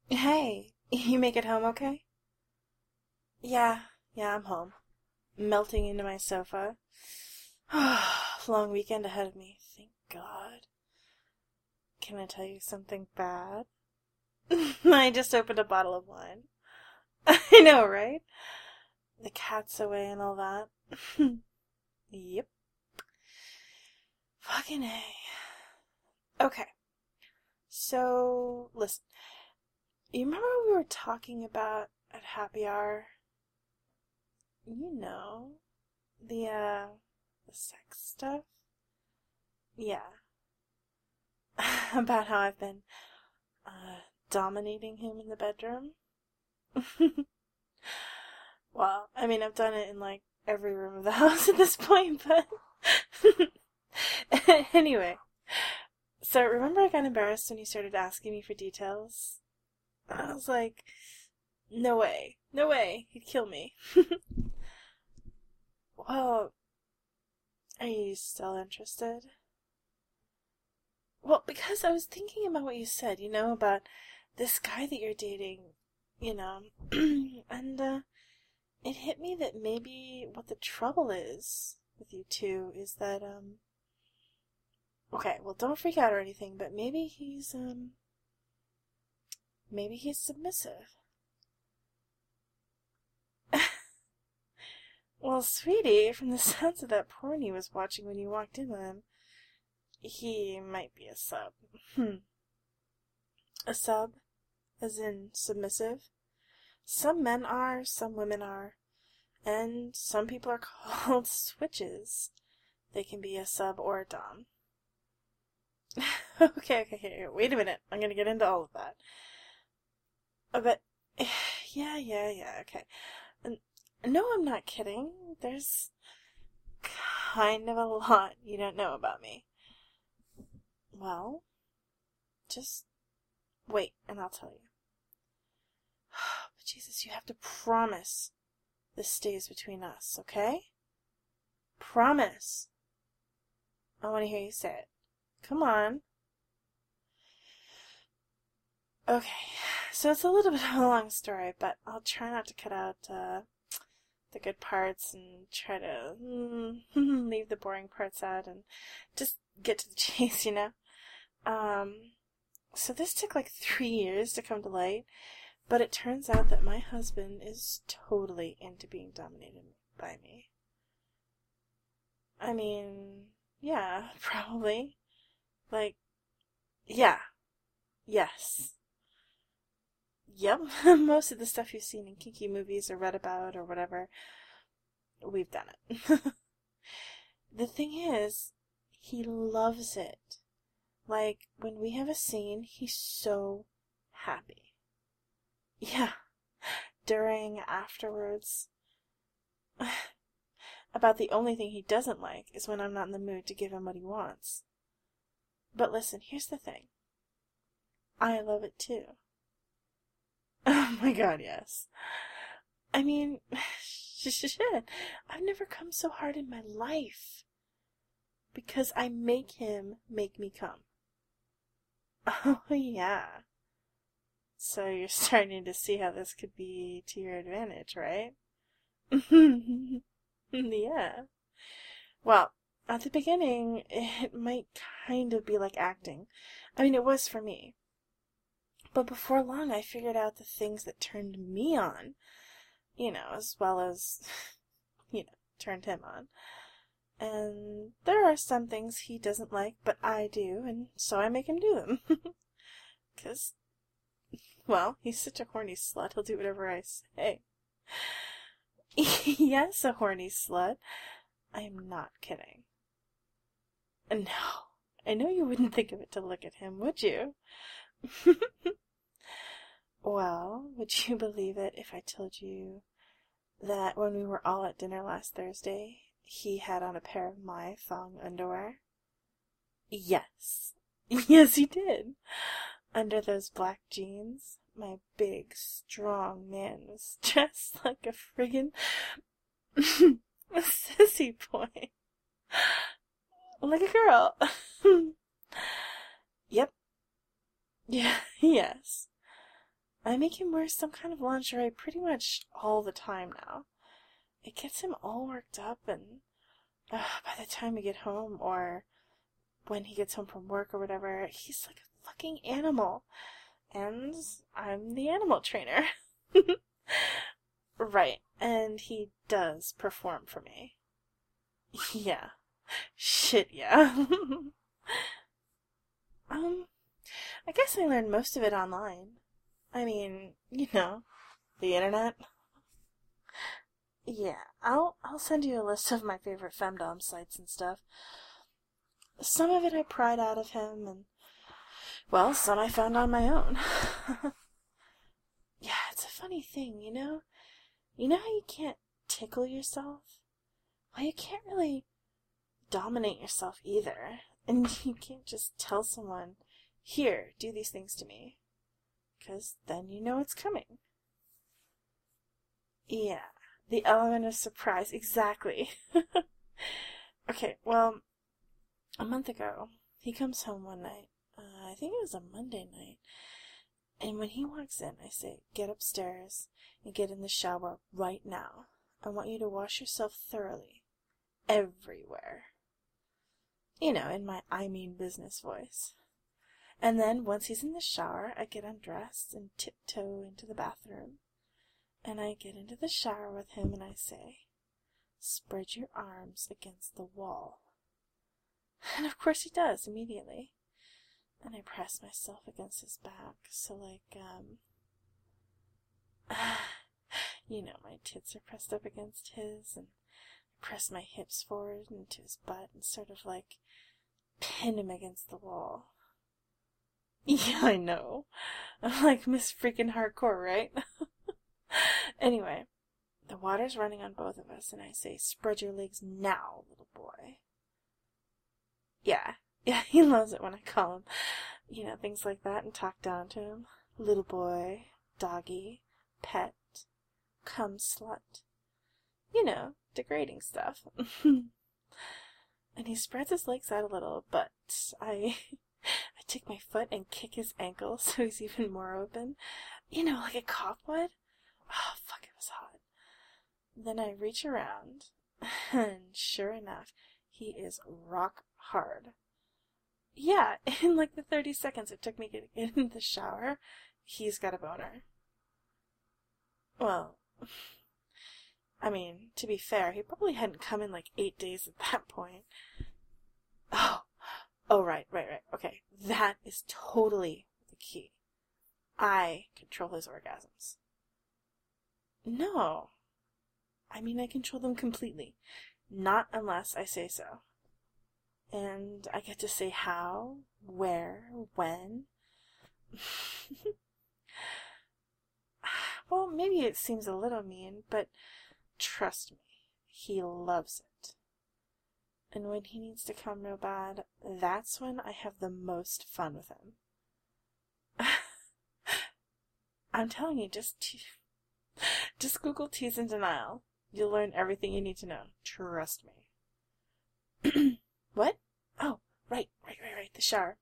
Hey, you make it home okay? Yeah, yeah, I'm home. Melting into my sofa. Long weekend ahead of me, thank God. Can I tell you something bad? I just opened a bottle of wine. I know, right? The cat's away and all that. Yep. Fucking A. Okay, so listen. You remember we were talking about at happy hour? You know, the, uh, the sex stuff? Yeah. About how I've been dominating him in the bedroom. Well, I mean, I've done it in like every room of the house at this point, but anyway. So remember I got embarrassed when he started asking me for details? I was like, no way, no way, he'd kill me. Well, are you still interested? Well, because I was thinking about what you said, about this guy that you're dating, you know, and it hit me that maybe what the trouble is with you two is that, okay, well, don't freak out or anything, but maybe he's submissive. Well, sweetie, from the sounds of that porn he was watching when you walked in with him, he might be a sub. A sub? As in submissive? Some men are, some women are, and some people are called switches. They can be a sub or a dom. Okay, wait a minute. I'm gonna get into all of that. But, yeah, okay. And, no, I'm not kidding. There's kind of a lot you don't know about me. Well, just wait and I'll tell you. But Jesus, you have to promise this stays between us, okay? Promise. I want to hear you say it. Come on. Okay, so it's a little bit of a long story, but I'll try not to cut out the good parts and try to leave the boring parts out and just get to the chase. Um, so this took like 3 years to come to light, but it turns out that my husband is totally into being dominated by me. I mean, yeah, probably. Like, yeah, yes. Yep, most of the stuff you've seen in kinky movies or read about or whatever, we've done it. The thing is, he loves it. Like, when we have a scene, he's so happy. Yeah, during, afterwards. About the only thing he doesn't like is when I'm not in the mood to give him what he wants. But listen, here's the thing. I love it too. Oh my god, yes. I mean, shit. I've never come so hard in my life. Because I make him make me come. Oh, yeah. So you're starting to see how this could be to your advantage, right? Yeah. Well, at the beginning, it might kind of be like acting. I mean, it was for me. But before long, I figured out the things that turned me on, as well as, turned him on. And there are some things he doesn't like, but I do, and so I make him do them. 'Cause, well, he's such a horny slut, he'll do whatever I say. Yes, a horny slut. I am not kidding. No, I know you wouldn't think of it to look at him, would you? Well, would you believe it if I told you that when we were all at dinner last Thursday, he had on a pair of my thong underwear? Yes. Yes, he did. Under those black jeans, my big, strong man was dressed like a friggin' sissy boy. Like a girl. Yep. Yeah, yes. I make him wear some kind of lingerie pretty much all the time now. It gets him all worked up, and by the time we get home, or when he gets home from work or whatever, he's like a fucking animal. And I'm the animal trainer. Right, and he does perform for me. Yeah. Shit, yeah. I guess I learned most of it online. I mean, the internet. Yeah, I'll send you a list of my favorite femdom sites and stuff. Some of it I pried out of him, and, well, some I found on my own. Yeah, it's a funny thing, You know how you can't tickle yourself? Well, you can't really dominate yourself either. And you can't just tell someone, here, do these things to me. 'Cause then you know it's coming. Yeah, the element of surprise, exactly. Okay, well, a month ago, he comes home one night. I think it was a Monday night. And when he walks in, I say, get upstairs and get in the shower right now. I want you to wash yourself thoroughly. Everywhere. In my I mean business voice. And then, once he's in the shower, I get undressed and tiptoe into the bathroom. And I get into the shower with him and I say, spread your arms against the wall. And of course he does, immediately. And I press myself against his back, so my tits are pressed up against his, and I press my hips forward into his butt and sort of pin him against the wall. Yeah, I know. I'm like Miss freaking Hardcore, right? Anyway, the water's running on both of us, and I say, spread your legs now, little boy. Yeah, he loves it when I call him, things like that, and talk down to him. Little boy, doggy, pet, cum slut. Degrading stuff. And he spreads his legs out a little, but I take my foot and kick his ankle so he's even more open. Like a cop would. Oh, fuck, it was hot. Then I reach around, and sure enough, he is rock hard. Yeah, in the 30 seconds it took me to get in the shower, he's got a boner. Well, I mean, to be fair, he probably hadn't come in 8 days at that point. Oh, right. Okay, that is totally the key. I control his orgasms. No. I mean, I control them completely. Not unless I say so. And I get to say how, where, when. Well, maybe it seems a little mean, but trust me, he loves it. And when he needs to come real bad, that's when I have the most fun with him. I'm telling you, just Google tease in denial. You'll learn everything you need to know. Trust me. What? Oh, right, the shower.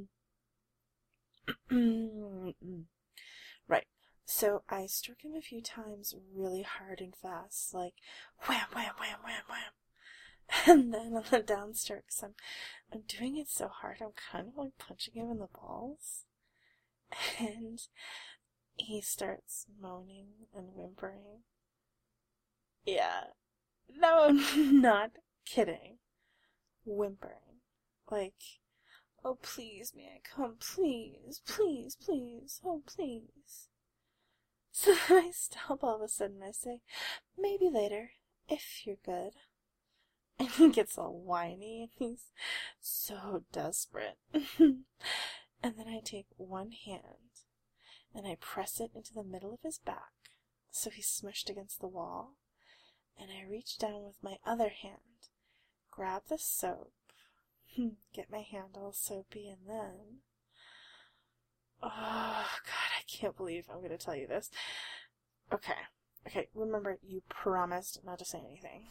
Right. So I struck him a few times really hard and fast, like wham, wham, wham, wham, wham. And then on the downstrokes, I'm doing it so hard, I'm kind of punching him in the balls. And he starts moaning and whimpering. Yeah. No, I'm not kidding. Whimpering. Oh, please, may I come, please, please, please, oh, please. So then I stop all of a sudden, I say, maybe later, if you're good. And he gets all whiny, and he's so desperate. And then I take one hand, and I press it into the middle of his back, so he's smushed against the wall, and I reach down with my other hand, grab the soap, get my hand all soapy, and then... Oh, God, I can't believe I'm going to tell you this. Okay, remember, you promised not to say anything.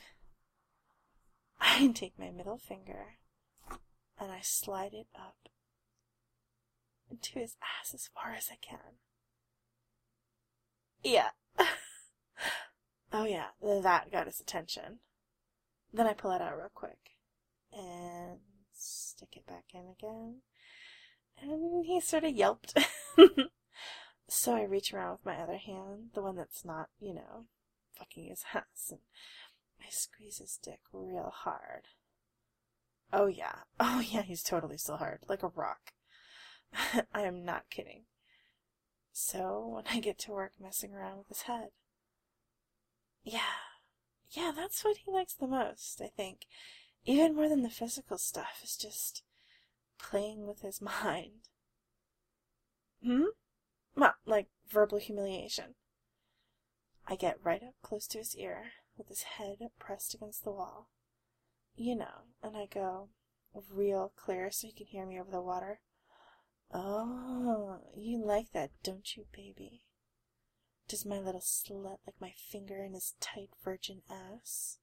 I take my middle finger, and I slide it up into his ass as far as I can. Yeah. Oh yeah, that got his attention. Then I pull it out real quick and stick it back in again. And he sort of yelped. So I reach around with my other hand, the one that's not, fucking his ass, and I squeeze his dick real hard. Oh yeah. Oh yeah, he's totally still hard, like a rock. I am not kidding. So when I get to work messing around with his head. Yeah. Yeah, that's what he likes the most, I think. Even more than the physical stuff, is just playing with his mind. Hmm? Well, like verbal humiliation. I get right up close to his ear, with his head pressed against the wall. And I go real clear so he can hear me over the water. Oh, you like that, don't you, baby? Does my little slut like my finger in his tight virgin ass?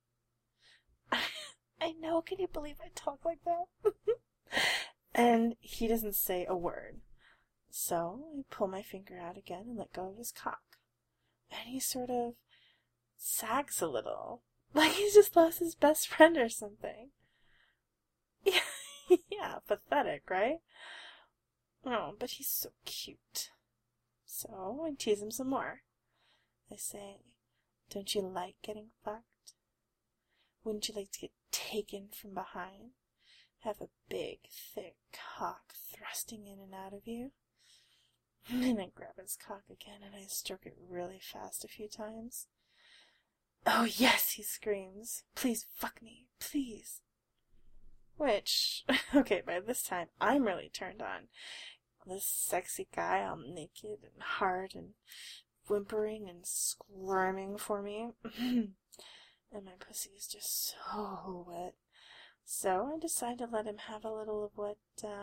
I know, can you believe I talk like that? And he doesn't say a word. So I pull my finger out again and let go of his cock. And he sort of sags a little, like he's just lost his best friend or something. Yeah, yeah, pathetic, right? Oh, but he's so cute. So I tease him some more. I say, don't you like getting fucked? Wouldn't you like to get taken from behind? Have a big, thick cock thrusting in and out of you? And then I grab his cock again and I stroke it really fast a few times. Oh yes, he screams. Please fuck me, please. Which, okay, by this time, I'm really turned on. This sexy guy, all naked and hard and whimpering and squirming for me. And my pussy is just so wet. So I decide to let him have a little of what,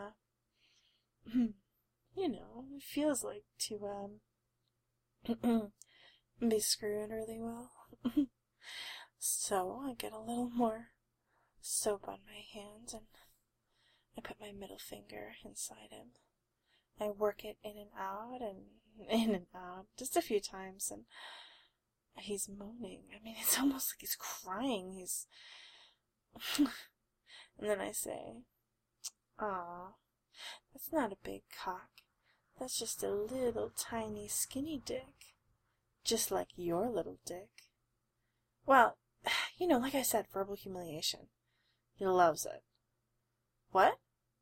it feels like to, be screwed really well. So I get a little more soap on my hands and I put my middle finger inside him. I work it in and out and in and out just a few times, and he's moaning. I mean, it's almost like he's crying. And then I say, "Aw, that's not a big cock. That's just a little tiny skinny dick. Just like your little dick." Well, like I said, verbal humiliation. He loves it. What?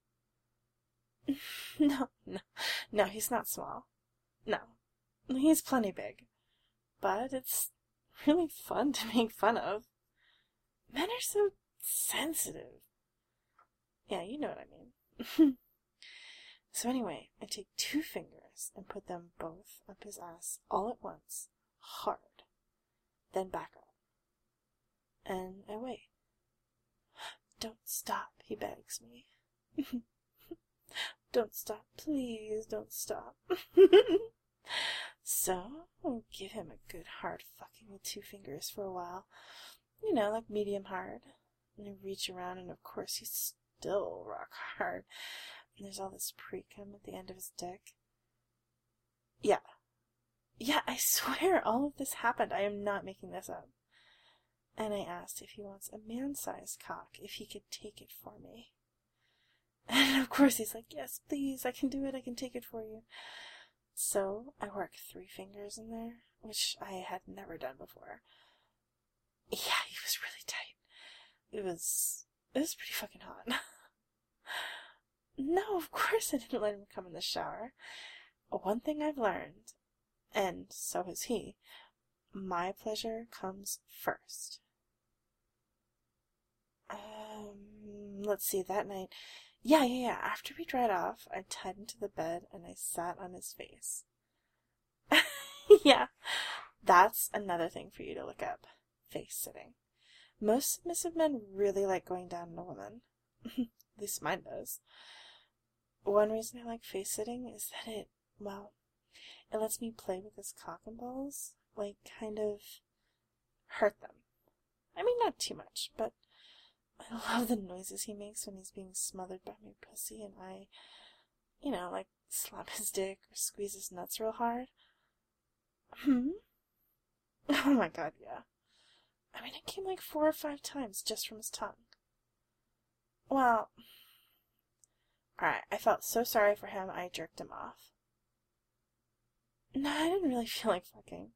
No, he's not small. No, he's plenty big. But it's really fun to make fun of. Men are so sensitive. Yeah, you know what I mean. So anyway, I take 2 fingers and put them both up his ass all at once, hard. Then back up. And I wait. Don't stop, he begs me. Don't stop, please, don't stop. So, I'll give him a good hard fucking with 2 fingers for a while. Like medium hard. And I reach around and of course he's still rock hard. And there's all this pre-cum at the end of his dick. Yeah. Yeah, I swear all of this happened. I am not making this up. And I asked if he wants a man-sized cock, if he could take it for me. And of course he's like, yes, please, I can do it, I can take it for you. So I work 3 fingers in there, which I had never done before. Yeah, he was really tight. It was pretty fucking hot. No, of course I didn't let him come in the shower. One thing I've learned, and so has he, my pleasure comes first. Let's see, that night. Yeah. After we dried off, I tied him to the bed and I sat on his face. Yeah, that's another thing for you to look up. Face sitting. Most submissive men really like going down on a woman. At least mine does. One reason I like face sitting is that it lets me play with his cock and balls, like kind of hurt them. I mean, not too much, but I love the noises he makes when he's being smothered by my pussy and I, like slap his dick or squeeze his nuts real hard. Hmm? Oh my god, yeah. I mean, it came like 4 or 5 times just from his tongue. Well, alright, I felt so sorry for him, I jerked him off. No, I didn't really feel like fucking.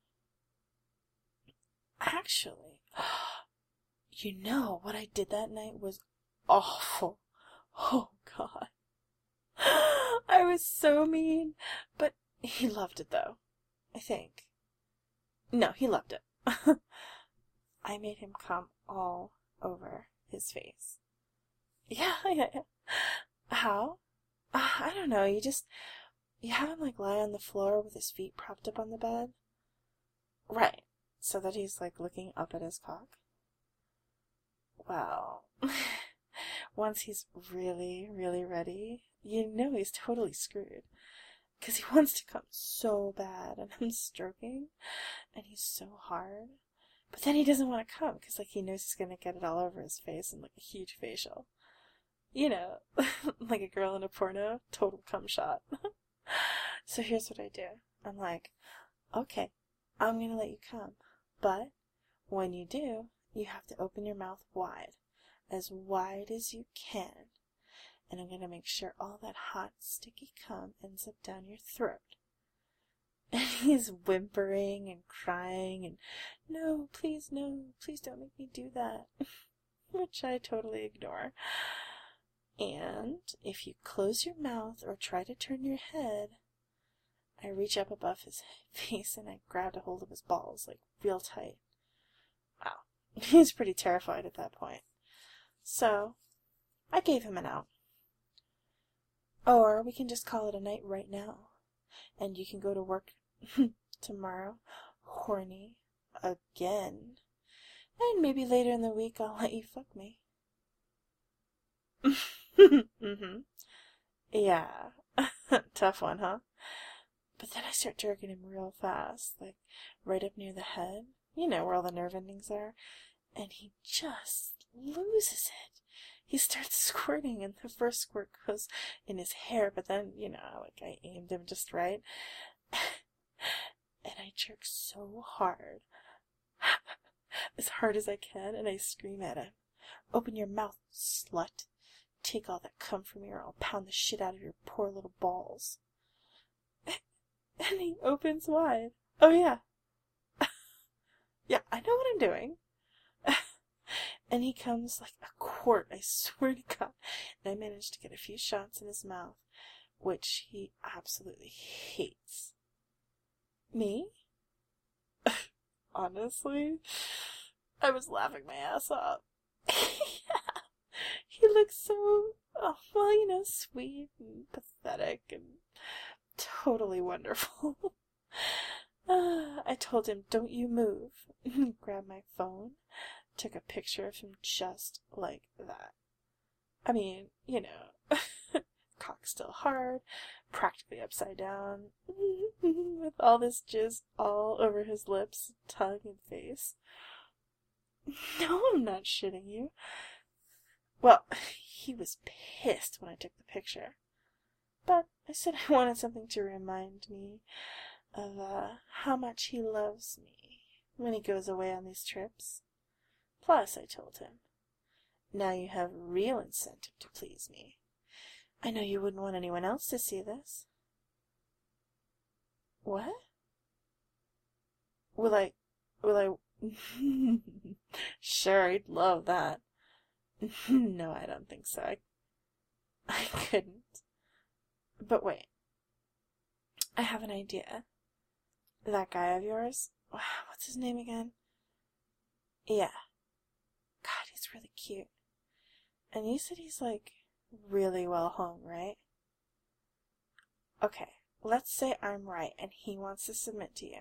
Actually, you know what I did that night was awful. Oh god. I was so mean. But he loved it though, I think. No, he loved it. I made him come all over his face. Yeah, yeah, yeah. How? I don't know. You have him like lie on the floor with his feet propped up on the bed. Right. So that he's like looking up at his cock. Well, once he's really, really ready, you know he's totally screwed. Because he wants to come so bad, and I'm stroking, and he's so hard. But then he doesn't want to come, because like he knows he's gonna get it all over his face and like a huge facial. You know, like a girl in a porno, total cum shot. So here's what I do. I'm like, okay, I'm gonna let you come, but when you do, you have to open your mouth as wide as you can, and I'm gonna make sure all that hot, sticky cum ends up down your throat. And he's whimpering and crying and, no, please don't make me do that. Which I totally ignore. And if you close your mouth or try to turn your head, I reach up above his face and I grabbed a hold of his balls, like real tight. Wow. He's pretty terrified at that point. So, I gave him an out. Or we can just call it a night right now. And you can go to work tomorrow, horny, again. And maybe later in the week I'll let you fuck me. Mm-hmm. Yeah. Tough one, huh? But then I start jerking him real fast, like right up near the head. You know where all the nerve endings are. And he just loses it. He starts squirting, and the first squirt goes in his hair, but then, like I aimed him just right. And I jerk so hard. As hard as I can, and I scream at him. Open your mouth, slut. Take all that cum from me or I'll pound the shit out of your poor little balls. And he opens wide. Oh yeah. Yeah, I know what I'm doing. And he comes like a quart, I swear to God. And I managed to get a few shots in his mouth, which he absolutely hates. Me? Honestly, I was laughing my ass off. Yeah. He looks so, sweet and pathetic and totally wonderful. I told him, don't you move. Grabbed my phone, took a picture of him just like that. I mean, cock still hard, practically upside down, with all this jizz all over his lips, tongue, and face. No, I'm not shitting you. Well, he was pissed when I took the picture. But I said I wanted something to remind me of how much he loves me when he goes away on these trips. Plus, I told him, now you have real incentive to please me. I know you wouldn't want anyone else to see this. What? Will I... Sure, I'd love that. No, I don't think so. I couldn't. But wait. I have an idea. That guy of yours? What's his name again? Yeah. God, he's really cute. And you said he's, really well hung, right? Okay, let's say I'm right and he wants to submit to you.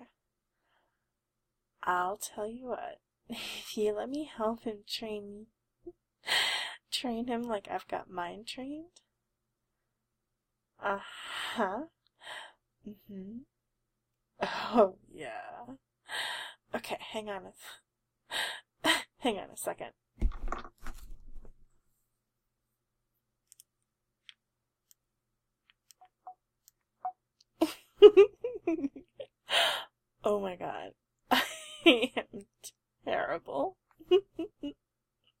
I'll tell you what. If you let me help him train him like I've got mine trained. Uh-huh. Mm-hmm. Oh, yeah. Okay, hang on a second. Oh my god. I am terrible.